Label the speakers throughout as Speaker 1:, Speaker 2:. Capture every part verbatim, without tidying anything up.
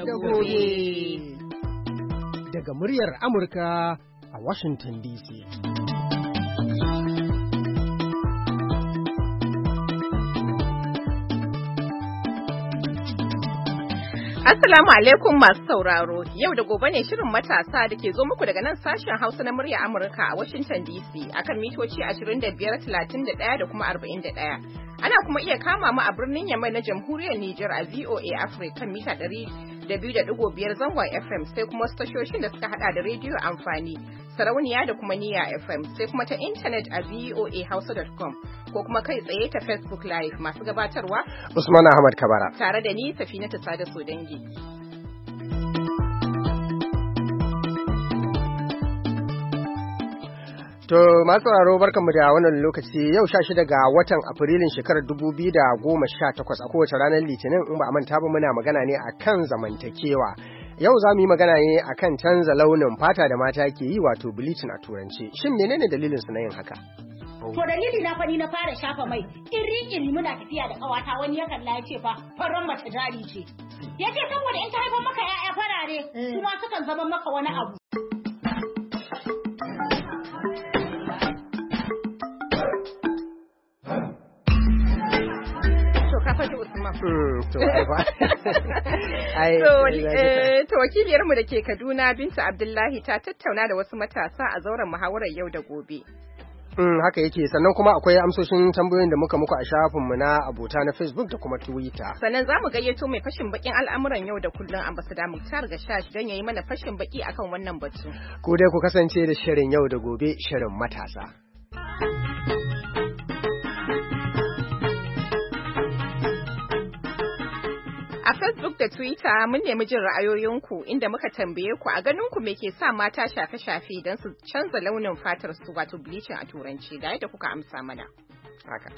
Speaker 1: da gobe. Daga muryar Amurka a Washington D C.
Speaker 2: Assalamu alaikum masu sauraro, yau da gobe ne shirin matasa da ke zo muku daga nan sashen Hausa na murya Amurka a Washington D C akan mitoci ashirin da biyar, talatin da ɗaya da kuma arba'in da ɗaya. Ana kuma iya kama mu a birnin Yamai na Jamhuriyar Nijar a V O A Africa kan mita ɗari da biyu da ɗigo biyar zangon F M sai kuma tashoshin da suka hada da rediyo amfani, sarauniya da kuma niyya F M sai kuma ta intanet a v o a hausa dot com ko kuma kai tsaye ta Facebook Live masu gabatarwa
Speaker 1: Usman Ahmad Kabara
Speaker 2: tare da ni Safinatu Sada Sodangi.
Speaker 1: To masu sauraro barkanmu da wannan lokaci yau sha shida ga watan Afrilun shekarar dubu biyu da goma sha takwas a kowace ranar Litinin in ba a manta ba muna magana ne akan zamantakewa. Yau za mu yi magana ne akan canza launin fata da mata ke yi wato bleaching a turanci. Shin menene dalilin su na yin haka?
Speaker 3: To dalili na fani na fara shafa mai iri iri muna tafiya da kawata wani ya kalla ya ce fa faran mace jari ce. Ya ce saboda in ta haifar maka 'ya'ya farare kuma sukan zama maka wani abu.
Speaker 2: To wakiliyarmu da ke Kaduna Binta Abdullahi ta tattauna da wasu matasa a zauren muhawarar yau da gobe.
Speaker 1: Mm, haka yake sannan kuma akwai amsoshin tambayoyin da muka muku a shafinmu na abota na Facebook da kuma Twitter.
Speaker 2: Sannan za mu gayyato mai fashin bakin al'amuran yau da kullum ambassador Muktar Gashash don yayi mana fashin baki akan wannan batu.
Speaker 1: Ku dai ku kasance da shirin yau da gobe shirin matasa.
Speaker 2: A Facebook da Twitter mun nemi jin ra'ayoyinku inda muka tambaye ku a ganin ku me ke sa mata shafe-shafe don su canza launin fatar su wato bleaching a turanci ga yadda kuka amsa mana.
Speaker 1: Haka.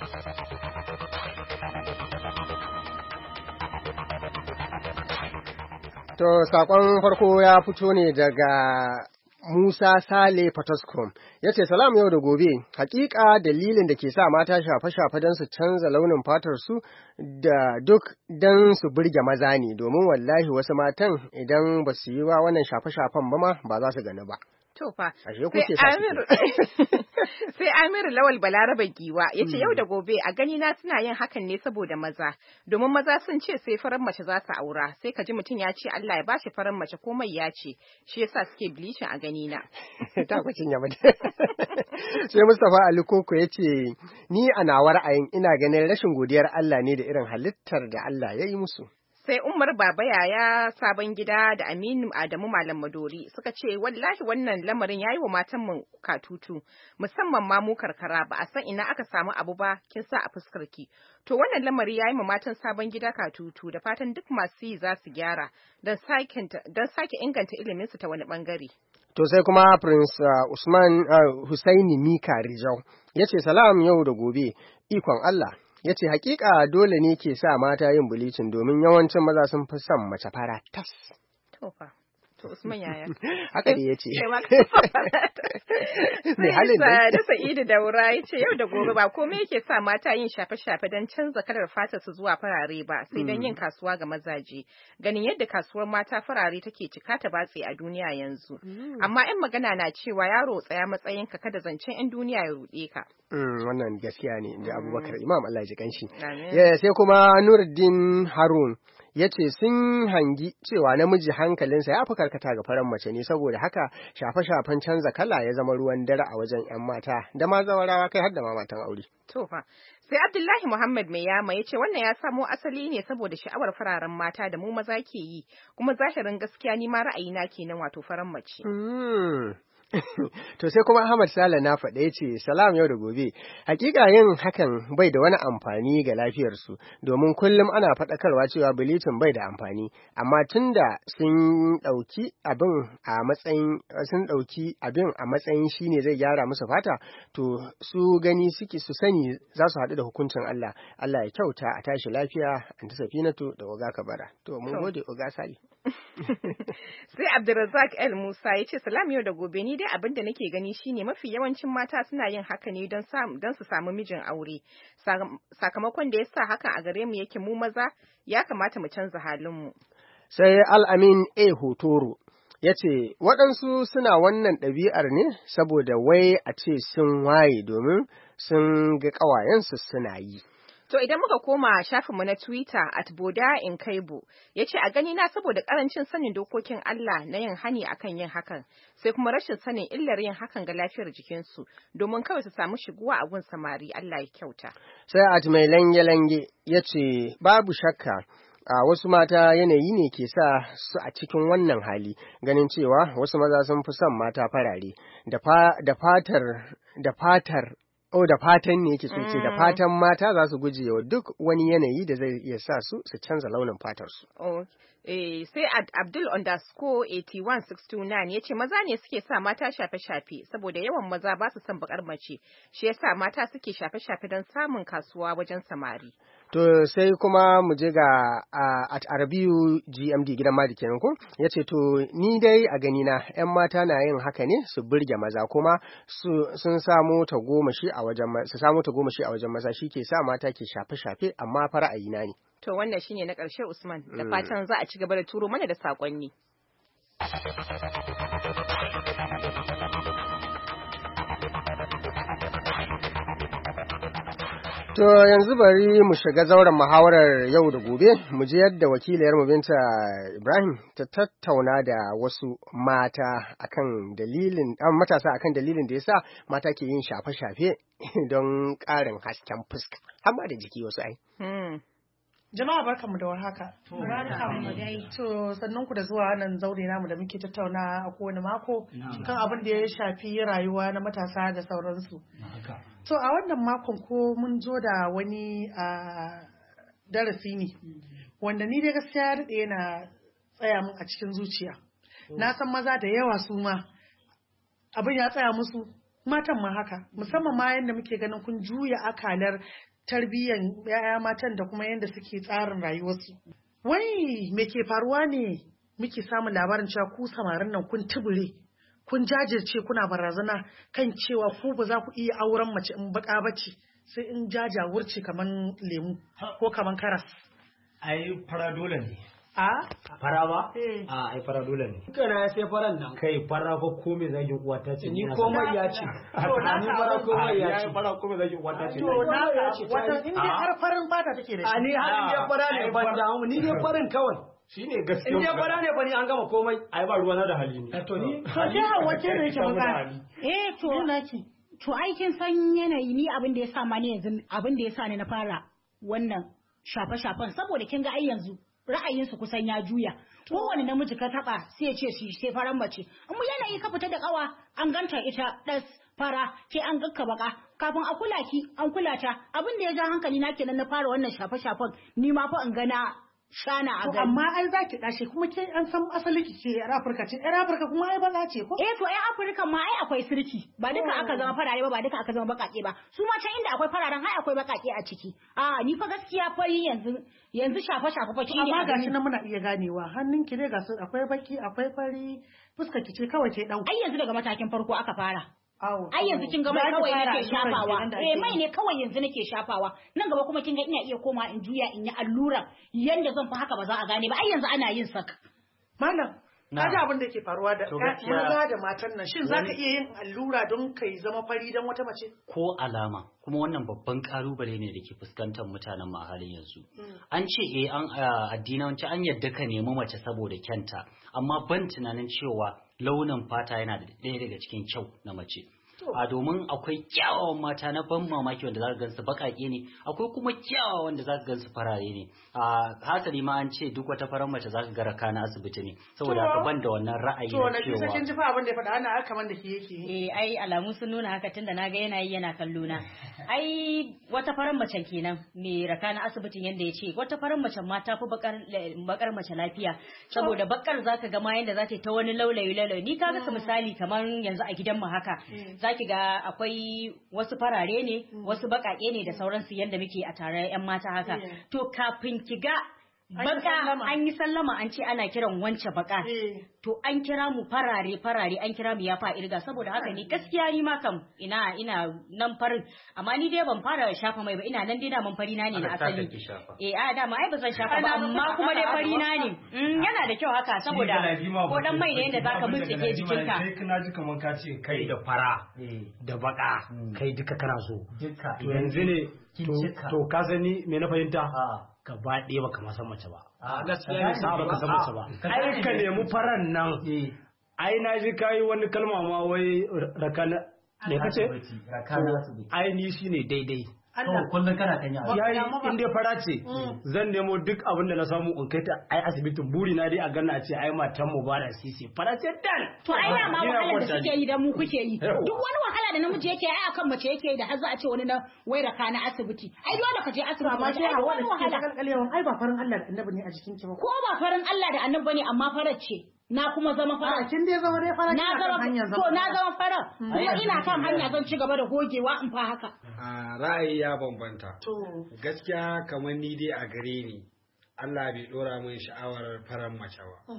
Speaker 1: To sakon farko ya fito ne daga Musa Sale Potoscom ya ce salam yau da gobe hakika dalilin da ke sa mata shafe-shafe don su canza launin fatar su da duk don su burge maza ne domin wallahi wasu matan idan ba su yi wa wannan shafe-shafen ba ma ba za su gani ba.
Speaker 2: To fa,
Speaker 1: ashe kuke
Speaker 2: sai Amiru Lawal Balaraba Giwa ya ce yau da gobe a gani na suna yin hakan ne saboda maza, domin maza sun ce sai farar mace za su aura, sai ka ji mutum ya ce Allah ya bashi farar mace ko mai ya ce, shi yasa suke bleaching a gani na.
Speaker 1: Ta kwacin yamma. Sai Mustapha Ali Koko ya ce ni a nawa ra'ayin ina ganin rashin godiyar Allah ne da irin halittar da Allah ya yi musu.
Speaker 2: Sai Umar Baba Yaya Sabon Gida da Aminu Adamu Malam Madori suka ce wallahi wannan lamarin yayi wa matanmu katutu musamman ma mu karkara ba a san ina aka samu abu ba kin sa a fuskar ki. To wannan lamari yayi ma matan Sabon Gida katutu da fatan duk masu yi za su gyara don sake don sake inganta ilimin su ta wani bangare.
Speaker 1: To sai kuma Prince uh, Usman uh, Husaini Mika Rijau yace salam yau da gobe ikon Allah. Ya ce hakika dole ne ke sa mata yin bulicin domin yawancin maza sun fi son mace fara tas.
Speaker 2: Tofa, to Usman yaya.
Speaker 1: Haka da ya ce.
Speaker 2: Mai halin da. Da Sa'idu Daura ya ce yau da gobe ba komai yake sa mata yin shafe-shafe don canza kalar fatar su zuwa farare ba sai don yin kasuwa ga mazaje. Ganin yadda kasuwar mata farare take cika ta batse a duniya yanzu. Amma 'yan magana na cewa yaro tsaya matsayin ka kada zancen 'yan duniya ya ruɗe ka.
Speaker 1: Wannan gaskiya ne inda Abubakar Imam Allah ji kanshi. Sai kuma Nuruddin Harun ya ce sun hangi cewa namiji hankalinsa ya fi karkata ga farar mace ne saboda haka shafe-shafen canza kala ya zama ruwan dare a wajen 'yan mata da ma zawarawa kai har da ma matan aure.
Speaker 2: To fa sai Abdullahi Muhammad mai yama ya ce wannan ya samo asali ne saboda sha'awar fararen mata da mu maza ke yi kuma zahirin gaskiya ni ma ra'ayina kenan wato farar mace.
Speaker 1: To sai kuma Ahmad Sale na faɗa ya ce salam yau da gobe hakika yin hakan bai da wani amfani ga lafiyarsu domin kullum ana faɗakarwa cewa bleaching bai da amfani amma tunda sun ɗauki abin a matsayin sun ɗauki abin a matsayin shine zai gyara musu fata to su gani suke su sani za su haɗu da hukuncin Allah Allah ya kyauta a tashi lafiya Anta Safinatu da Oga Kabara to mun gode Oga Sali.
Speaker 2: Sai Abdulrazak El Musa ya ce salam yau da gobe ni dai abin da nake gani shine mafi yawancin mata suna yin haka ne don don su samu mijin aure sakamakon da yasa haka a gare mu yake mu maza ya kamata mu canza halin mu.
Speaker 1: Sai Al'amin A. Hotoro ya ce waɗansu suna wannan ɗabi'ar ne saboda wai a ce sun waye domin sun ga ƙawayensu suna yi.
Speaker 2: To idan muka koma shafinmu na Twitter at Boda in Kaibo, ya ce a gani na saboda karancin sanin dokokin Allah na yin hani akan yin hakan, sai kuma rashin sanin illar yin hakan ga lafiyar jikinsu, domin kawai su samu shiguwa a gun samari. Allah ya kyauta.
Speaker 1: Sai at mai lange-lange ya ce babu shakka a wasu mata yanayi ne ke sa su a cikin wannan hali, ganin cewa wasu maza sun fi son mata farare da fatar da fatar Oh, da fatan ne yake ce da fatan mata za su guje wa duk wani yanayi da zai iya sa su su canza launin fatarsu.
Speaker 2: Oh, eh, sai Ad Abdul underscore eighty one six two nine ya ce maza ne suke sa mata shafe-shafe saboda yawan maza ba su son bakar mace, shi yasa mata suke shafe-shafe don samun kasuwa wajen samari.
Speaker 1: To sai kuma mu je ga uh, at Arabiyu G M D gidan Madi kenan ko yace to ni dai a gani na ƴan mata na yin haka ne su burge maza kuma su sun samu ta goma shi a wajen su samu ta goma shi a wajen maza shike sa mata ke shafe shafe amma fa ra'ayina ne.
Speaker 2: To wannan shine na ƙarshe Usman, da fatan za a ci gaba da turo mana da sakonni.
Speaker 1: To yanzu bari mu shiga zauren muhawarar yau da gobe, mu ji yadda wakiliyar mu Binta Ibrahim ta tattauna da wasu mata akan dalilin matasa akan dalilin da yasa mata ke yin shafe-shafe don ƙarin hasken fuska, har ma da jiki wasu ai.
Speaker 2: Hmm.
Speaker 4: Jama'a barkanmu da warhaka.
Speaker 3: Barkanmu dai.
Speaker 4: To sannan ku da zuwa nan zaure namu da muke tattauna a kowane mako kan abin da ya shafi rayuwa na matasa da sauransu. To a wannan makon ko mun zo da wani darasi ne wanda ni dai gaskiya ya daɗe yana tsaya min a cikin zuciya. Na san maza da yawa su ma abin ya tsaya musu, matan ma haka, musamman ma yadda muke ganin kun juya akalar tarbiyyan yaya matan da kuma yadda suke tsarin rayuwarsu. Wai me ke faruwa ne muke samun labarin cewa ku samarin nan kun tubure, kun jajirce kuna barazana kan cewa ku ba za ku iya auren mace in baka bace sai in jajawurce kaman lemu ko kaman karas.
Speaker 5: Ai fara dole ne.
Speaker 4: A?
Speaker 5: Fara ba? A ai fara dole ne.
Speaker 6: Kana sai faran nan.
Speaker 5: Kai fara fa ko me zagin uwa ta ce.
Speaker 6: Ni komai ya ce.
Speaker 4: To na
Speaker 6: Ni fara komai ya ce.
Speaker 5: Fara ko me zagin uwa ta ce.
Speaker 4: To na ya ce wata in dai har farin fata take da shi.
Speaker 6: A ni har in dai fara ne ban damu, ni dai farin kawai.
Speaker 5: Shine gaskiya.
Speaker 6: In dai fara ne fa ni an gama komai.
Speaker 5: Ai ba ruwa na da hali ne.
Speaker 6: To ni
Speaker 4: To sai hawa ce da yake buƙata.
Speaker 3: Eh to
Speaker 4: naki.
Speaker 3: To aikin san yanayi ni abin da ya sa ma ni yanzu abin da ya sa ni na fara wannan shafe-shafen saboda kin ga ai yanzu ra'ayinsu kusan ya juya. Kowane namiji ka taba sai ya ce shi sai faran mace. In mu yanayi ka fita da kawa an ganta ita das fara ke an gakka baka kafin a kula ki an kula ta abin da ya ja hankali na kenan na fara wannan shafe-shafen ni ma fa in gana shana a
Speaker 4: To
Speaker 3: gari.
Speaker 4: amma ai zaki dashi kuma ke an san asali kike yar Afirka ce. Yar Afirka kuma ai baza ce ko?
Speaker 3: Eh to ai Afirka ma ai akwai sirki ba duka aka zama farare ba ba duka aka zama bakake ba su ma can inda akwai fararen ai akwai bakake a ciki a ni fa gaskiya fari yanzu yanzu shafa shafa fa shine
Speaker 4: Amma gashi
Speaker 3: abin-
Speaker 4: nan muna iya ganewa hannunki dai ga su akwai baki akwai fari fuskar ki ce kawai ke dauka.
Speaker 3: ai yanzu daga matakin farko aka fara
Speaker 4: Awo.
Speaker 3: ai yanzu kin ga mai
Speaker 4: Za ki
Speaker 3: kawai
Speaker 4: fara
Speaker 3: nake
Speaker 4: alluran
Speaker 3: shafawa
Speaker 4: kenan da
Speaker 3: eh
Speaker 4: ake
Speaker 3: mai
Speaker 4: yi.
Speaker 3: ne kawai yanzu nake shafawa nan gaba kuma kin ga ina iya koma in juya in yi allura yanda zan fi haka ba za a gane ba ai yanzu ana yin sak
Speaker 4: Malam,
Speaker 5: Na.
Speaker 4: kaji abin da ke faruwa da
Speaker 5: To
Speaker 4: ka-
Speaker 5: gaskiya-
Speaker 4: maza da matan nan. Shin za ka iya yin allura don kai zama fari don wata mace?
Speaker 7: ko alama kuma wannan babban kalubale ne da ke fuskantar mutanen mu a halin yanzu an ce eh an a, addinanci an yadda ka nemi mace saboda kyanta amma ban tunanin cewa launin fata yana da ɗaya daga cikin kyau na mace a domin akwai kyawawan mata na ban mamaki wanda za ka gansu baƙaƙe ne akwai kuma kyawawan wanda za ka gansu farare ne a hasali ma an ce duk wata farar mace za ka ga raka na asibiti ne saboda haka ban da wannan ra'ayi
Speaker 4: To,
Speaker 7: na
Speaker 4: na kisa kin
Speaker 7: cewa
Speaker 4: ji fa abin da ya faɗa ana haka man da ke yake yi.
Speaker 8: Eh ai alamu sun nuna haka tunda naga yana yi yana kallo na. Ai wata farar mace kenan me raka na asibitin yanda yace wata farar mace ma ta fi bakar bakar mace lafiya saboda bakar zaka ga ma yanda zata ta wani laulayi laulayi ni kaga su misali kamar yanzu a gidan mu haka zaki ga akwai wasu farare ne wasu bakake ne da sauransu yanda muke a tare yan mata haka to kafin ki ga baka an yi sallama an ce ana kiran wance baka to an kira mu farare farare an kira mu ya fa irga saboda haka ni gaskiya ni ma kam ina ina nan farin amma ni dai ban fara shafa mai ba ina nan dai da man fari na ne na asali eh a da ma ai ba zan shafa ba amma kuma dai fari na ne yana da kyau haka saboda ko dan mai ne yanda zaka bincike jikinka
Speaker 6: kai kana ji kaman ka ce kai da fara da baka kai duka kana so duka to yanzu ne to ka sani me na fahimta gaba ɗaya baka ma san mace ba.
Speaker 5: A gaskiya ne
Speaker 6: sa baka san mace ba. Ai ka nemi faran nan. Ai na ji kai wani kalma ma wai rakana me kace? Rakana ai ni shine daidai.
Speaker 7: Allah kullun kana kan yawa.
Speaker 6: Yayi in dai fara ce zan nemo duk abin da na samu in kai ta ai asibitin buri na dai a ganna a ce ai matan mu ba da sisi fara ce dan.
Speaker 3: To ai na ma wahalar da suke yi da mu kuke yi. Duk wani wahala da namiji yake ai akan mace yake da har za a ce wani na wai raka na asibiti. Ai dole ka je asibiti
Speaker 4: amma sai a wani wahala kalkalewan ai ba farin Allah da annabi ne a jikin ki ba.
Speaker 3: Ko ba farin Allah da annabi ne amma farar ce. Na kuma zama fara.
Speaker 4: Kin dai zama dai fara.
Speaker 3: Na zama to na zama fara. Kuma ina kan hanya zan ci gaba da gogewa in fa haka.
Speaker 9: A ra'ayi ya bambanta. To gaskiya kamar ni dai a gare ni Allah bai dora min sha'awar faran mace ba.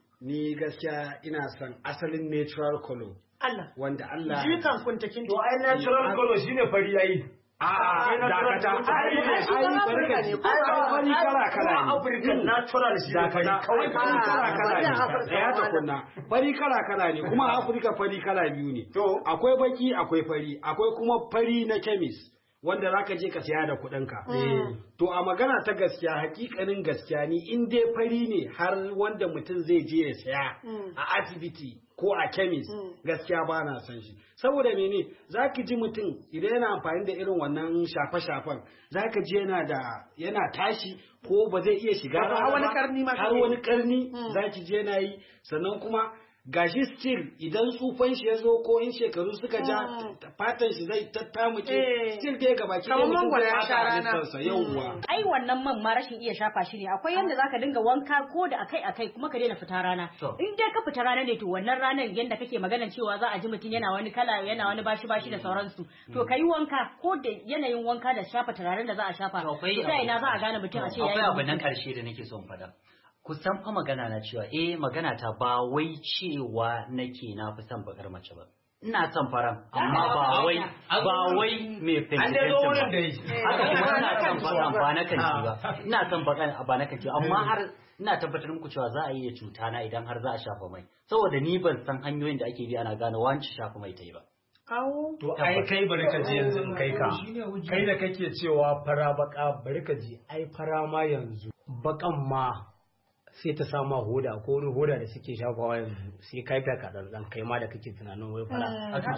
Speaker 9: Ni gaskiya ina son asalin natural color.
Speaker 4: Allah.
Speaker 9: Wanda Allah.
Speaker 4: Shi kan kuntakin.
Speaker 6: To ai natural color shine fari yayi.
Speaker 9: A'a dakata ai ai barka ne ko fari kala kala ne
Speaker 6: African natural shi dakata
Speaker 9: kawai fari kala kala ne ya ta kunna fari kala kala ne kuma Africa fari kala biyu ne to akwai baki akwai fari akwai kuma fari na chemist wanda zaka je ka siya da kuɗin ka to a magana ta gaskiya hakikanin gaskiya ni in dai fari ne har wanda mutum zai je ya saya a asibiti ko a chemist gaskiya ba na san shi saboda mene zaki ji mutum idan yana amfani da irin wannan shafe-shafen zaka ji yana da yana tashi ko ba zai iya shiga
Speaker 4: har wani karni ma
Speaker 9: har wani karni zaki ji yana yi sannan kuma gashi still idan tsufan shi ya zo ko in shekaru suka ja fatan shi zai tattamuke still dai gaba ki
Speaker 4: kamar mangwaro ya sha rana
Speaker 9: yawwa
Speaker 8: ai wannan man ma rashin iya shafa shi ne akwai yanda zaka dinga wanka ko da akai akai kuma ka daina fita rana in dai ka fita rana ne to wannan ranar yanda kake maganar cewa za a ji mutum yana wani kala yana wani bashi bashi da sauransu to kai wanka ko da yanayin wanka da shafa turaren da za a shafa to sai ina za a gane mutum a ce yayi
Speaker 7: akwai abu nan karshe da nake son faɗa kusan fa magana na cewa eh magana ta ba wai cewa nake na fi son bakar mace ba ina son faran amma ba wai ba wai me fentin ba haka kuma ina son faran ba na kanci ba ina son bakan ba na kanci amma har ina tabbatar muku cewa za a yi cuta na idan har za a shafa mai saboda ni ban san hanyoyin da ake bi ana gane wanci shafa mai ta yi ba
Speaker 6: to ai kai bari ka je yanzu kai ka kai da kake cewa fara baka bari ka je ai fara ma yanzu bakan ma sai ta sama hoda ko wani hoda da suke shafawa yanzu sai kai ta ka dan kai ma da kake tunanin wai fara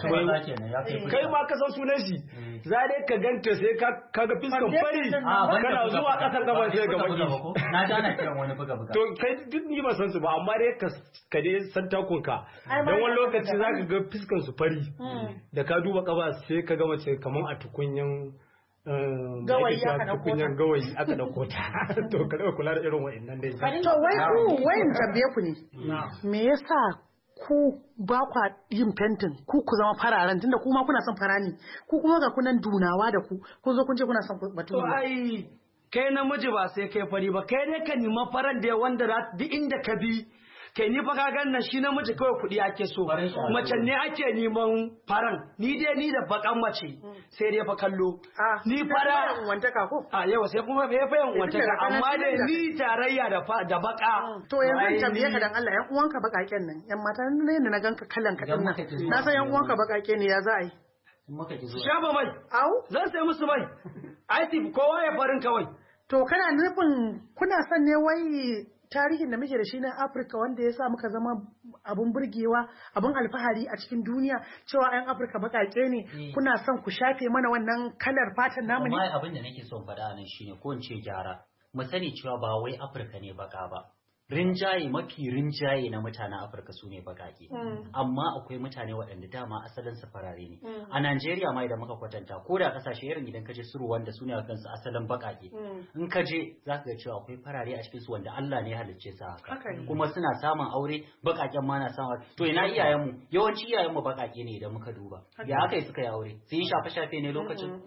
Speaker 6: kai ma ka san sunan shi za dai ka ganta sai ka kaga fiskan fari kana zuwa kasan gaban sai ga baki
Speaker 7: na ji ana kiran wani buga buga
Speaker 6: to kai duk ni ba san su ba amma dai ka ka dai san takun ka dan wani lokaci zaka ga fiskan su fari da ka duba kaba sai ka ga mace kaman a tukunyan
Speaker 4: gawayi aka dauko ta
Speaker 6: gawayi aka dauko ta to ka dauka kula da irin wa'annan dai
Speaker 4: to wai ku wayin tambaye ku ne me yasa ku ba kwa yin fentin ku ku zama fararen tunda kuma kuna son fara ne ku kuma ga kunan dunawa da ku kun zo kun ce kuna son batu
Speaker 6: to ai kai namiji ba sai kai fari ba kai dai ka nima faran da wanda duk inda ka bi kai ni fa ka ganna shi namiji kawai kuɗi ake so mace ne ake neman faran ni dai ni da bakan mace sai dai fa kallo ni fara
Speaker 4: wanta ka ko
Speaker 6: a yawa sai kuma fa fa wanta ka amma dai ni tarayya da da baka
Speaker 4: to yanzu tambaye ka dan Allah yan uwanka bakaken nan yan mata ne na ganka kallon ka din nan na san yan uwanka bakake ne ya za a yi
Speaker 6: shafa mai
Speaker 4: au
Speaker 6: zan sai musu mai ai kowa ya farin kawai
Speaker 4: to kana nufin kuna son ne wai tarihin da muke da shi na Afirka wanda ya sa muka zama abun burgewa abun alfahari a cikin duniya cewa 'yan Afirka baƙaƙe ne kuna son ku shafe mana wannan kalar fatan namu ne
Speaker 7: amma abin da nake son faɗa nan shine ko in ce gyara mu sani cewa ba wai Afirka ne baka ba rinjaye mafi rinjaye na mutanen Afirka su ne bakake amma akwai mutane waɗanda dama asalin su farare ne a Najeriya ma idan muka kwatanta ko da kasashe irin idan kaje su wanda su ne a kansu asalin bakake in kaje zaka ga cewa akwai farare a cikin su wanda Allah ne ya halicce su haka kuma suna samun aure bakaken ma na samun to ina iyayen mu yawanci iyayen mu bakake ne idan muka duba ya aka yi suka yi aure sun yi shafe shafe ne lokacin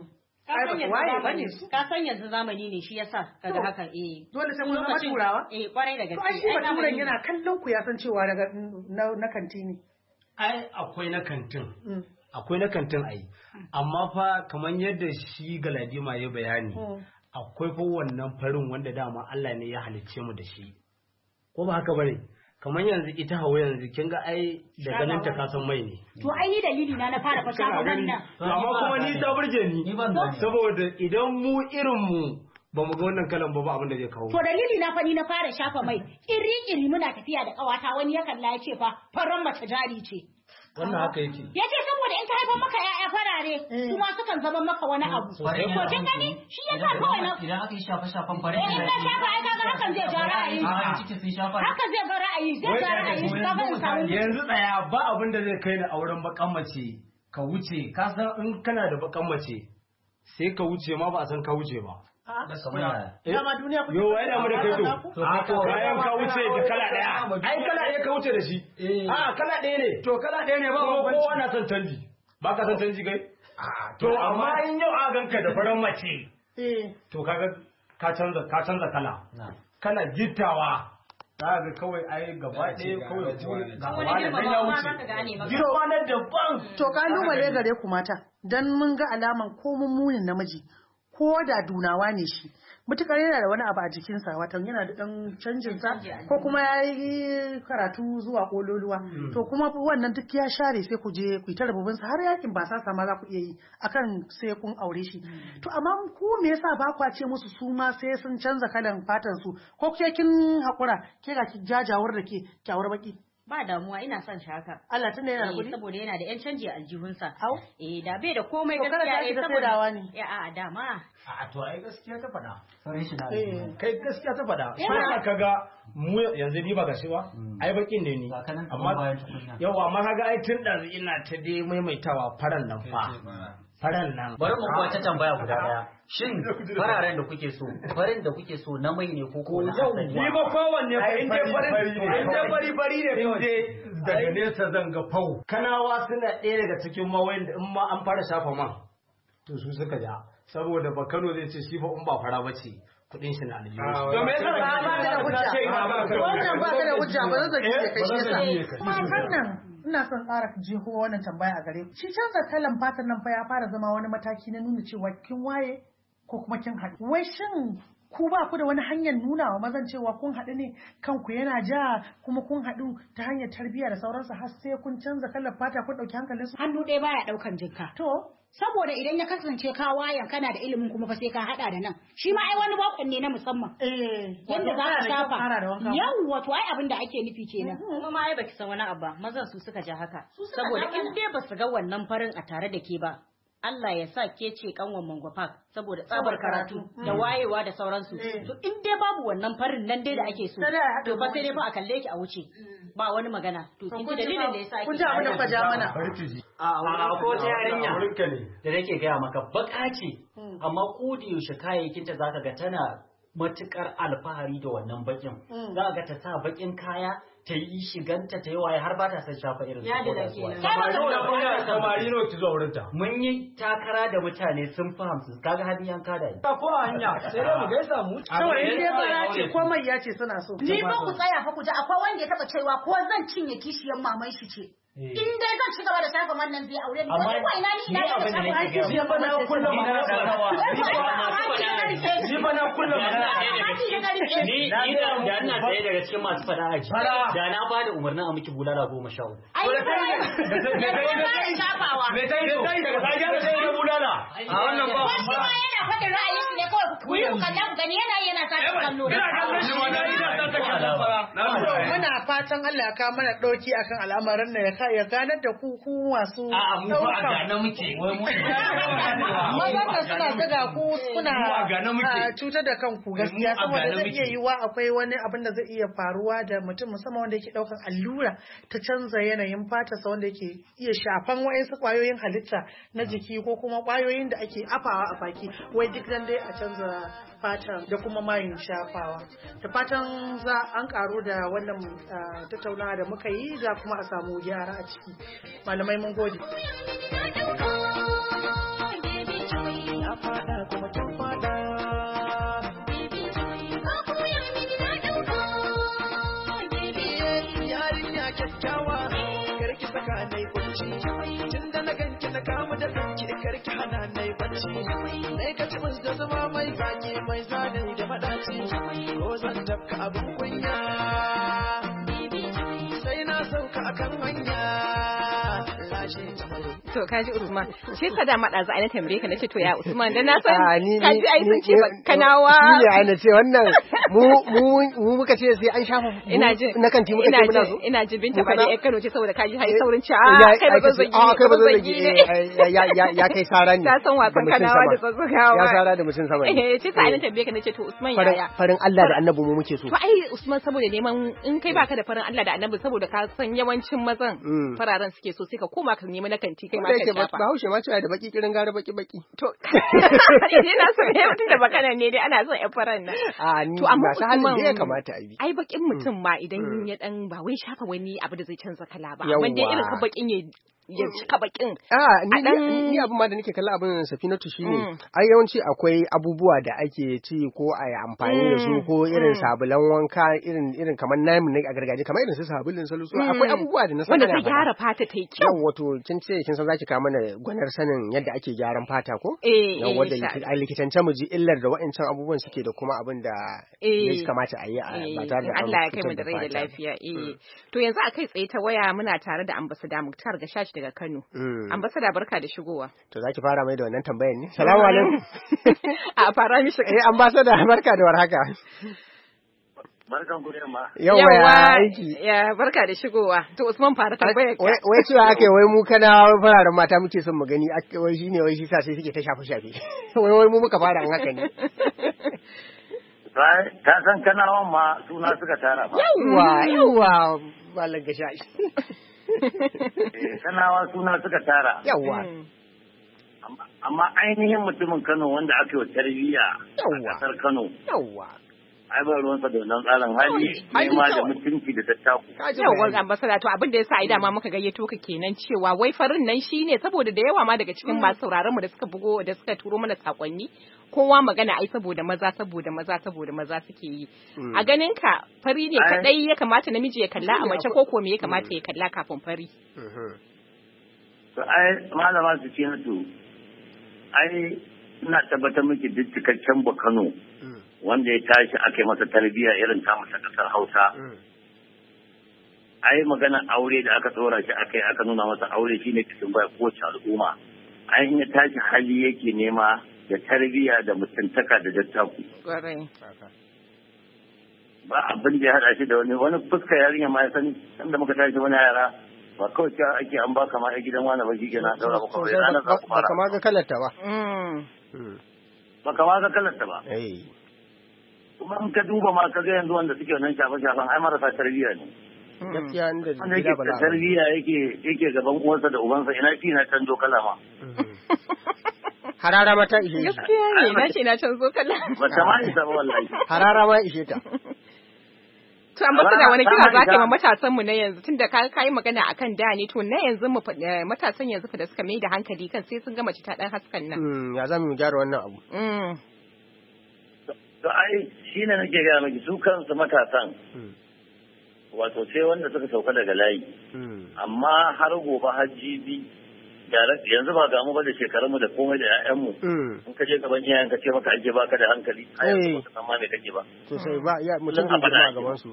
Speaker 4: ai ba waye bane su
Speaker 8: ka san yanzu zamani ne shi yasa kaga haka eh
Speaker 4: dole sai mun zama turawa
Speaker 8: eh kwarai da gaske
Speaker 4: ai shi baturen yana kallon ku ya san cewa daga na kanti ne
Speaker 6: ai akwai na kantin akwai na kantin ai amma fa kamar yadda shi Galadima ya bayani akwai fa wannan farin wanda dama Allah ne ya halicce mu da shi ko ba haka bane kamar yanzu ita hawa yanzu kin ga ai da ganin ta kasan mai ne
Speaker 3: to ai ni dalili na na fara fasha wannan
Speaker 6: amma kuma ni ta burge ni saboda idan mu irin mu ba mu ga wannan kalan ba ba abin da zai kawo
Speaker 3: to dalili na fa ni na fara shafa mai iri iri muna tafiya da kawata wani ya kalla ya ce fa faran mace jari ce
Speaker 6: wannan haka yake
Speaker 3: yace saboda in ka haifar maka ƴaƴa farare kuma sukan zama maka wani abu to kin gani shi yasa kawai na
Speaker 7: idan aka yi shafa shafan fare
Speaker 3: in ka shafa ai kaga hakan zai ja ra'ayi haka zai ga ra'ayi zai ga ra'ayi ka ga samu
Speaker 6: yanzu tsaya ba abin da zai kai ni auren bakan mace ka wuce ka san in kana da bakan mace sai ka wuce ma ba a san ka wuce ba
Speaker 4: dama duniya ku
Speaker 6: yo wai da mu da kai to bayan ka wuce da kala daya ai kala daya ka wuce da shi a kala daya ne to kala daya ne ba kowa na son canji ba ka son canji kai to amma in yau a ganka da faran mace to kaga ka canza ka canza kala kana gittawa za ga kawai ai gaba ɗaya kawai gaba da ya wuce girma na daban
Speaker 4: to kalubale gare ku mata dan mun ga alaman ko mummunin namiji ko da dunawa ne shi mutukar yana da wani abu a jikinsa watan yana da ɗan canjinsa ko kuma ya yi karatu zuwa ƙololuwa to kuma wannan duk ya share sai ku je ku yi ta rababinsa har yakin ba sa sama za ku iya yi akan sai kun aure shi to amma ku me yasa ba kwa ce musu su ma sai sun canza kalan fatan su ko ke kin haƙura ke ga ki jajawar da ke kyawar baki
Speaker 8: ba damuwa ina son shi haka
Speaker 4: Allah tunda yana da kuɗi
Speaker 8: saboda yana da yan canji a aljihunsa
Speaker 4: au
Speaker 8: eh da bai da komai
Speaker 4: to kada
Speaker 8: gaskiya
Speaker 4: ki
Speaker 8: eh
Speaker 4: da
Speaker 8: saboda
Speaker 4: saidawa ne
Speaker 8: ya a dama
Speaker 6: a to ai gaskiya ta faɗa
Speaker 7: farin shi na
Speaker 6: kai gaskiya ta faɗa sai kaga mu yanzu ni ba gashi ba ai bakin ne ni amma yawa amma kaga ai tun da ina ta dai maimaitawa faran nan fa faran nan
Speaker 7: bari mu kuwa ta tambaya guda daya shin fararen da kuke so farin da kuke so na mai ne ko ko na asali
Speaker 6: ni ba kowanne fa in dai farin in dai bari bari ne kawai daga nesa zan ga fau kanawa suna ɗaya daga cikin mawayin da in ma an fara shafa man to su suka ja saboda ba Kano zai ce shi ba in ba fara bace kudin shi na aljihu
Speaker 4: to me yasa ba ka da hujja wannan ba ka da hujja ba zan zaki kai shi yasa kuma wannan ina son ƙara jeho wannan tambaya a gare ku shi canza kalan fatan nan fa ya fara zama wani mataki na nuna cewa kin waye ko kuma kin haɗu wai shin ku ba ku da wani hanyar nuna wa mazan cewa kun haɗu ne kanku yana ja kuma kun haɗu ta hanyar tarbiyya da sauransu har sai kun canza kalar fata kun ɗauki hankalin su
Speaker 3: hannu ɗaya baya ɗaukan jinka
Speaker 4: to
Speaker 3: saboda idan ya kasance ka wayan kana da ilimin kuma fa sai ka hada da nan shi ma ai wani bakon ne na musamman
Speaker 4: eh
Speaker 3: yanda za ka shafa yawwa to ai abin da ake nufi kenan
Speaker 8: kuma ma ai baki san wani abu ba mazan su suka ja haka saboda in dai ba su ga wannan farin a tare da ke ba Allah ya sa ke ce kanwan mangwafa saboda tsabar karatu da wayewa da sauransu to in dai babu wannan farin nan dai da ake so to ba sai dai ba a kalle ki a wuce ba wani magana to kin ji dalilin da yasa ake
Speaker 4: kun ji abin da faja mana
Speaker 7: a ko ta yarinya da nake gaya maka baka ce amma ko da yaushe kayayyakin ta zaka ga tana matukar alfahari da wannan bakin za ga ta sa bakin kaya ta yi shiganta ta yi waye har ba ta san shafa irin
Speaker 8: ya da kenan
Speaker 6: samari no ki zo wurin ta
Speaker 7: mun yi takara da mutane sun fi hamsin kaga hadin yanka da ni
Speaker 6: ta ko hanya sai dai mu gaisa mu
Speaker 4: saboda in dai fara ce ko mai ya ce suna so
Speaker 3: ni ba ku tsaya fa ku ji akwai wanda ya taba cewa ko zan cinye kishiyar maman shi ce in dai zan ci gaba da shafa wannan zai aure ni ko ko ina ni ina da shafa
Speaker 7: ai
Speaker 6: ni ba na kullum magana da rawa ni ba na kullum magana
Speaker 7: ni ni da da ina tsaye daga cikin masu fada aji da na ba da umarnin a miki bulala goma sha uku
Speaker 3: ai kai shafawa
Speaker 6: me tai me tai daga sai da sai da bulala a wannan ba
Speaker 3: ba yana faɗin ra'ayin shi ne kawai ku yi kallon gani yana yana ta kallo
Speaker 6: ina kallon shi wannan ina ta ta fara
Speaker 4: muna fatan Allah ya kawo mana dauki akan al'amarin nan ya ya ganar da ku ku masu
Speaker 7: a mu ba a gane muke wai mu
Speaker 4: mazan da suna daga ku suna cutar da kanku gaskiya saboda zai iya yiwa akwai wani abin da zai iya faruwa da mutum musamman wanda yake daukan allura ta canza yanayin fatarsa wanda yake iya shafan wa'insu kwayoyin halitta na jiki ko kuma kwayoyin da ake afawa a baki wai duk dan dai a canza fata da kuma mayin shafawa da fatan za an karu da wannan tattaunawa da muka yi za kuma a samu gyara a ciki malamai mun gode
Speaker 10: kyakkyawa karki saka nai kunci tun da na ganki na kama da kanki karki hana nai bacci nai ka ci da zama mai zaki mai zane da madaci ko zan tafka abin kunya sai na sauka akan hanya lashe
Speaker 2: to kaji Usman shi ka da mada za a na tambaye ka nace to ya Usman dan na san kaji ai sun ce kanawa
Speaker 1: ni ai na ce wannan mu mu mu muka ce sai an shafa
Speaker 2: ina ji
Speaker 1: na kanti muka ce muna so
Speaker 2: ina ji binta fa da Kano ce saboda kaji hai saurin ci a kai ba zan
Speaker 1: a kai ba zan yi ya ya ya kai sara ne
Speaker 2: ka san wasan kanawa da tsotsogawa
Speaker 1: ya sara da mutum sama
Speaker 2: eh ce sai na tambaye ka nace to Usman yaya
Speaker 1: farin Allah da Annabi mu muke so
Speaker 2: to ai Usman saboda neman in kai baka da farin Allah da Annabi saboda ka san yawancin mazan fararen suke so sai ka koma ka nemi na kanti kai ma ka shafa
Speaker 1: Bahaushe ma cewa da baki kirin gara baki baki
Speaker 2: to ni na so ne mutum da bakanan ne dai ana son ƴan faran nan
Speaker 1: a ni ba sa halin da ya kamata a bi
Speaker 2: ai bakin mutum ma idan ya dan ba wai shafa wani abu da zai canza kala ba amma dai irin ka bakin ya ya cika bakin
Speaker 1: a ni ni abin ma da nake kalla abin Safinatu shine ai yawanci akwai abubuwa da ake ci ko a yi amfani da su ko irin sabulan wanka irin irin kamar namu ne a gargajiya kamar irin su sabulin salusu akwai abubuwa da na san
Speaker 2: wanda ta gyara fata ta yi kyau
Speaker 1: wato kin ce kin san zaki kawo mana gwanar sanin yadda ake gyaran fata ko
Speaker 2: eh
Speaker 1: eh wanda a likitance mu ji illar da wa'ancan abubuwan suke da kuma abin da ya kamata a yi ba tare da
Speaker 2: Allah ya kai mu da rai da lafiya eh to yanzu akai tsaye ta waya muna tare da ambassador Muktar Gashash daga Kano. Ambassador barka da shigowa.
Speaker 1: To zaki fara mai da wannan tambayar ne? Salamu alaikum.
Speaker 2: A fara mishi.
Speaker 1: Eh ambassador barka da warhaka.
Speaker 11: Barkan ku da yamma.
Speaker 1: Yawa ya aiki.
Speaker 2: Ya barka da shigowa. To Usman fara tambayar ka.
Speaker 1: Wai cewa ake wai mu kana fararen mata muke son mu gani wai shine wai shi sa sai suke ta shafe shafe. Wai wai mu muka fara an haka ne.
Speaker 11: Ka san kanawan ma suna suka tara ba.
Speaker 1: Yawa yawa malam Gashash.
Speaker 11: Kanawa suna suka tara.
Speaker 1: Yawa.
Speaker 11: Amma ainihin mutumin Kano wanda aka yi tarbiyya a kasar Kano.
Speaker 1: Yawa.
Speaker 11: Ai ba ruwansa da wannan tsarin hali nema da mutunci da tattaku.
Speaker 2: Yawa ambassador to abin da yasa ai dama muka gayyato ka kenan cewa wai farin nan shine saboda da yawa ma daga cikin masu sauraron mu da suka bugo da suka turo mana sakonni kowa magana ai saboda maza saboda maza saboda maza suke yi. A ganin ka fari ne kadai ya kamata namiji ya kalla a mace ko ko me ya kamata ya kalla kafin fari?
Speaker 11: To ai malama su ce to ai ina tabbatar miki duk cikakken Bakano wanda ya tashi aka yi masa tarbiyya irin ta masa kasar Hausa. Ai magana aure da aka tsora shi aka yi aka nuna masa aure shine cikin bai kowace al'umma. Ai in ya tashi hali yake nema da tarbiyya da mutuntaka da dattaku. Ba abin da ya haɗa shi da wani wani fuska yarinya ma ya sani sanda muka tashi wani yara ba kawai cewa ake an baka ma a gidan wani ba shi ke na daura maka bai ranar za ku fara.
Speaker 1: Ba kama ga kalarta ba.
Speaker 11: Ba kama ga kalarta ba. Kuma in ka duba ma ka ga yanzu wanda suke wannan shafe-shafen ai marasa tarbiyya ne.
Speaker 1: Gaskiya inda
Speaker 11: wanda yake da tarbiyya yake yake gaban uwarsa da ubansa ina ci na canzo kalama.
Speaker 1: Harara ma ta ishe ta.
Speaker 2: Gaskiya ne na ce na canzo kalama.
Speaker 11: Ba ta ma isa ba wallahi.
Speaker 1: Harara ma ishe ta.
Speaker 2: To amma da wani kira za ka yi ma matasan mu na yanzu tunda ka kai magana akan da ne to na yanzu mu matasan yanzu fa da suka mai da hankali kan sai sun ga mace ta dan haskan nan.
Speaker 1: Ya za mu gyara wannan abu.
Speaker 11: To ai shi ne nake gaya miki su kansu matasan wato sai wanda suka sauka daga layi amma har gobe har jibi yanzu ba gamu ba da shekarunmu da komai da 'ya'yanmu in ka je gaban iyayen ka ce maka ake baka da hankali a yanzu ba ka san ma me kake ba
Speaker 1: to sai ba ya mutum a faɗa a gaban su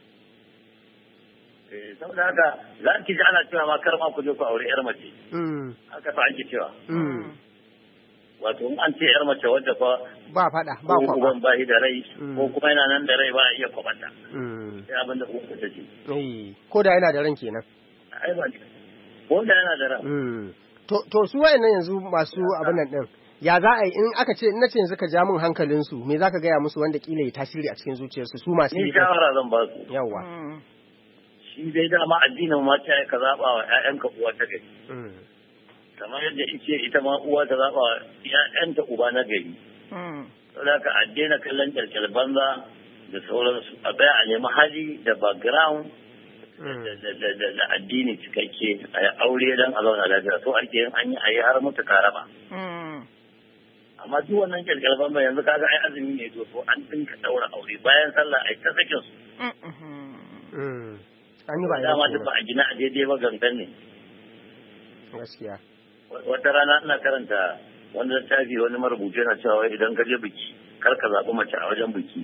Speaker 11: eh saboda haka za ki ji ana cewa ma kar ma ku je ku aure yar mace haka fa ake cewa wato in an ce yar mace wadda fa
Speaker 1: ba fada ba
Speaker 11: kwaba ko uban ba da rai ko kuma yana nan da rai ba iya kwabata sai abin da uku ta ce
Speaker 1: eh ko da yana da ran kenan
Speaker 11: ai ba ko da yana da ran
Speaker 1: to to su wayannan yanzu masu abin nan din ya za a yi in aka ce na ce yanzu ka ja min hankalin su me zaka gaya musu wanda kila ya tasiri a cikin zuciyarsu su masu
Speaker 11: ni shawara zan ba su
Speaker 1: yawa
Speaker 11: shi dai dama addinin ma ta ka zaba wa ƴaƴanka uwa ta gari kamar yadda ice ita ma uwa ta zaba ƴaƴanta uba na gari. Saboda haka a daina kallon kyalkyal banza da sauransu a tsaya a nemi hali da background da addini cikakke a yi aure don a zauna lafiya so ake yin an yi a yi har mutu karaba. Amma duk wannan kyalkyal banza yanzu kaga ai azumi ne to an dinka daura aure bayan sallah a yi ta sakin su.
Speaker 1: an yi ba
Speaker 11: dama duk ba a gina a daidai ba gangan ne
Speaker 1: gaskiya
Speaker 11: wata rana ina karanta wani littafi wani marubuci yana cewa idan ka je biki kar ka zaɓi mace a wajen biki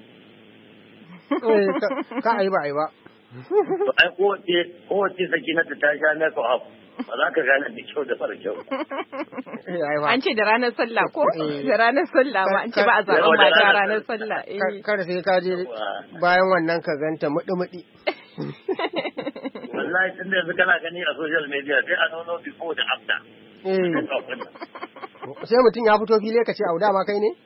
Speaker 1: ka a yi ba a yi ba
Speaker 11: to ai kowace kowace sakinata ta sha make up ba za ka gane da kyau da fara kyau
Speaker 2: an ce da ranar sallah ko da ranar sallah ma an ce ba a zaɓen mata ranar sallah
Speaker 1: kada sai ka je bayan wannan ka ganta muɗi-muɗi
Speaker 11: wallahi tun da yanzu kana gani a social media sai a nono before da after
Speaker 1: sai mutum ya fito fili ka ce au dama kai ne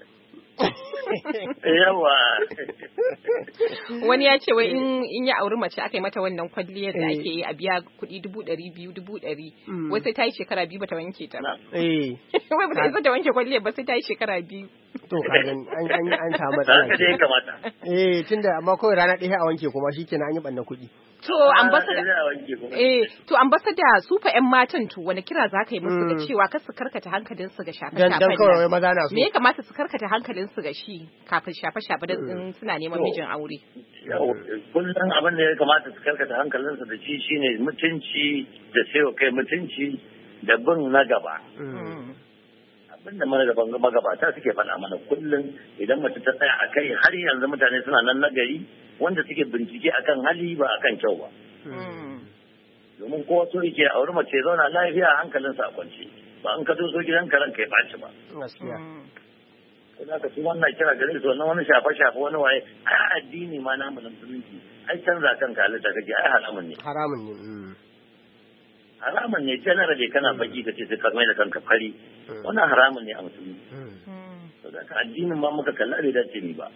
Speaker 11: yawa
Speaker 2: wani ya ce wai in ya auri mace aka yi mata wannan kwalliyar da ake yi a biya kuɗi dubu ɗari biyu dubu ɗari wai sai ta yi shekara biyu bata wanke ta ba wai bata isa ta wanke kwalliyar ba sai ta yi shekara biyu
Speaker 1: to kagan an an an samu matsala
Speaker 11: haka dai kamata
Speaker 1: eh tunda amma kawai rana ɗaya a wanke kuma shikenan an yi banna kuɗi
Speaker 2: to ambassador eh to ambassador su fa ƴan matan to wani kira zaka yi musu da cewa kar su karkata hankalin su ga shafe shafe
Speaker 1: dan kawai maza na su
Speaker 2: me ya kamata su karkata hankalin su ga shi kafin shafe shafe da suna neman mijin aure
Speaker 11: kullum abin da ya kamata su karkata hankalin su da shi shine mutunci da sayo kai mutunci da bin na gaba abinda magabata suke faɗa mana kullum idan mace ta tsaya a kai har yanzu mutane suna nan nagari wanda suke bincike akan hali ba akan kyau ba domin kowa so yake auri mace zauna lafiya hankalinsa a kwance ba an ka zo gidanka ranka ya ɓaci ba ko za ka ci wannan kira gare su wannan wani shafe-shafe wani waye ai addini ma namu na musulunci ai canza kanka halitta kake ai haramun ne
Speaker 1: haramun ne
Speaker 11: haramun ne generally kana baki ka ce sai ka mai da kanka fari wannan haramun ne a musulunci saboda ka addinin ma muka kalla bai dace ni ba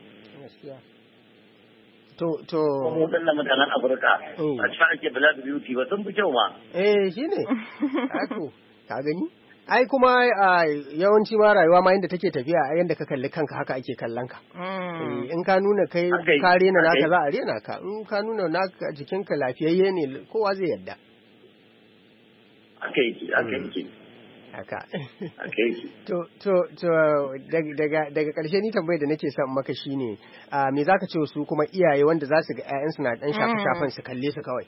Speaker 1: to to
Speaker 11: mu danna mutanen Afirka a cikin ake black beauty ba sun fi kyau ma
Speaker 1: eh shine to ka gani ai kuma yawanci ma rayuwa ma yanda take tafiya a yanda ka kalli kanka haka ake kallon ka in ka nuna kai ka rena naka za a rena ka in ka nuna naka jikinka lafiyayye ne kowa zai yadda
Speaker 11: aka yi aka yi
Speaker 1: haka
Speaker 11: aka yi
Speaker 1: to to to daga daga karshe ni tambayar da nake son maka shine me zaka ce su kuma iyaye wanda za su ga ƴaƴansu na dan shafa shafan su kalle su kawai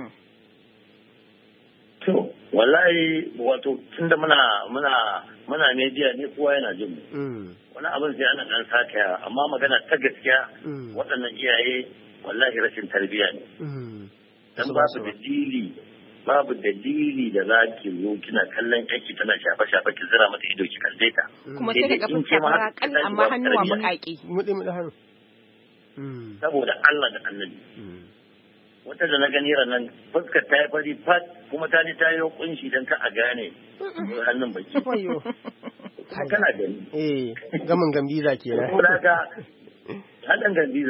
Speaker 11: to wallahi wato tunda muna muna muna media ne kowa yana jin mu wani abin sai ana dan sakaya amma magana ta gaskiya waɗannan iyaye wallahi rashin tarbiyya ne dan babu dalili babu dalili da za ki zo kina kallon yanki tana shafe-shafe ki zira mata ido ki kalle ta
Speaker 2: kuma sai daga fuska fara kan amma hannuwa muƙaƙi
Speaker 1: mudi mudi hannu
Speaker 11: saboda Allah da Annabi wata da na gani ranan fuskar ta yi fari fat kuma ta ji ta yi kunshi dan ka a gane hannun baki kuma kana gani
Speaker 1: eh gamin gambiza kenan
Speaker 11: ko daga hadan gambiza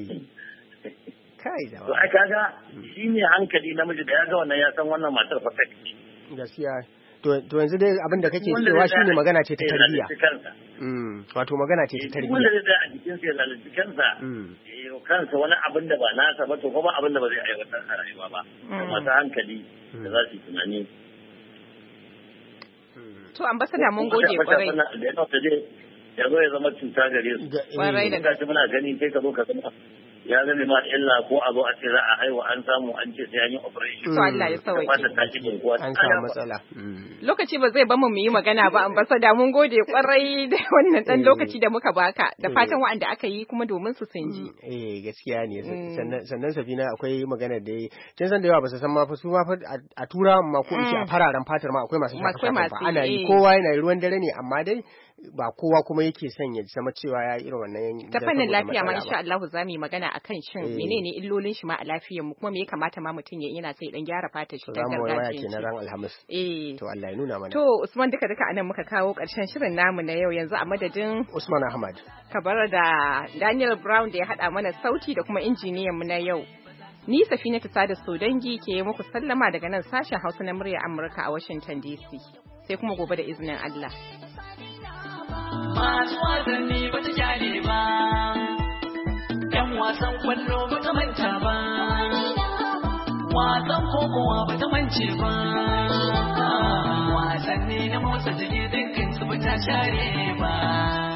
Speaker 1: kai da
Speaker 11: to ai kaga shine hankali namiji da ya ga wannan ya san wannan matar perfect
Speaker 1: gaskiya to to yanzu dai abin da kake cewa shine magana ce ta tarbiyya mm wato magana ce ta tarbiyya
Speaker 11: wanda zai a jikin sa ya lalace kansa eh kansa wani abin da ba nasa ba to kuma abin da ba zai aiwatar a rayuwa ba masu hankali da za su yi tunani
Speaker 2: to ambassador mun gode kwarai
Speaker 11: ya zo ya zama cuta gare su
Speaker 2: kwarai da
Speaker 11: gashi muna gani sai ka zo ka zama ya zame ma illa ko a zo a ce za a haihu an samu an ce sai an yi operation
Speaker 2: to Allah ya sauke
Speaker 11: an
Speaker 1: samu matsala
Speaker 2: lokaci ba zai ba mu yi magana ba ambassador mun gode kwarai da wannan dan lokaci da muka baka da fatan wa'anda aka yi kuma domin su sun ji
Speaker 1: eh gaskiya ne sannan sannan Safina akwai magana da kin san da yawa ba su san ma fa su ma fa a tura ma ko in ce a fararen fatar ma akwai masu shafa ba ana yi kowa yana ruwan dare ne amma dai ba kowa kuma yake son ya zama cewa ya irin wannan
Speaker 2: ta fannin lafiya ma insha Allah za mu yi magana akan shin menene illolin shi ma a lafiyar mu kuma me ya kamata ma mutum ya yana sai dan gyara fatar shi ta gargajiya
Speaker 1: ce na ran Alhamis
Speaker 2: eh
Speaker 1: to Allah ya nuna mana
Speaker 2: to Usman duka duka anan muka kawo karshen shirin namu na yau yanzu a madadin
Speaker 1: Usman Ahmad
Speaker 2: kabar da Daniel Brown da ya hada mana sauti da kuma injiniyan mu na yau ni Safina ta sada Sodangi ke muku sallama daga nan sashen Hausa na murya Amurka a Washington D C sai kuma gobe da izinin Allah
Speaker 10: masu wasanni ba ta kyale ba, ‘yan wasan kwallo ba ta manta ba, wasan kokowa ba ta mance ba, wasanni na motsa jiki dukkan su ba ta share ba.